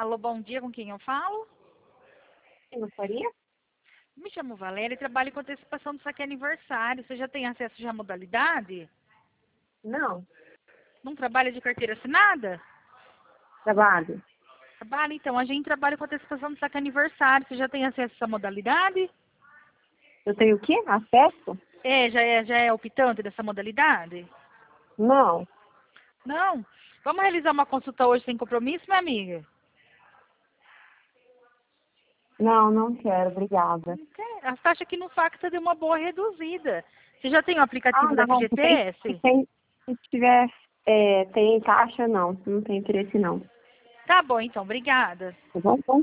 Alô, bom dia, com quem eu falo? Quem gostaria? Me chamo Valéria e trabalho com antecipação do saque aniversário. Você já tem acesso já à modalidade? Não. Não trabalha de carteira assinada? Trabalho. Trabalha, então. A gente trabalha com antecipação do saque aniversário. Você já tem acesso a essa modalidade? Eu tenho o quê? Acesso? Já é optante dessa modalidade? Não. Não? Vamos realizar uma consulta hoje sem compromisso, minha amiga? Não, não quero, obrigada. Não quer? As taxas aqui no Facta deu uma boa reduzida. Você já tem o Ah, aplicativo da não. FGTS? Se tiver, tem taxa, não. Não tem interesse, não. Tá bom, então. Obrigada. Tá bom?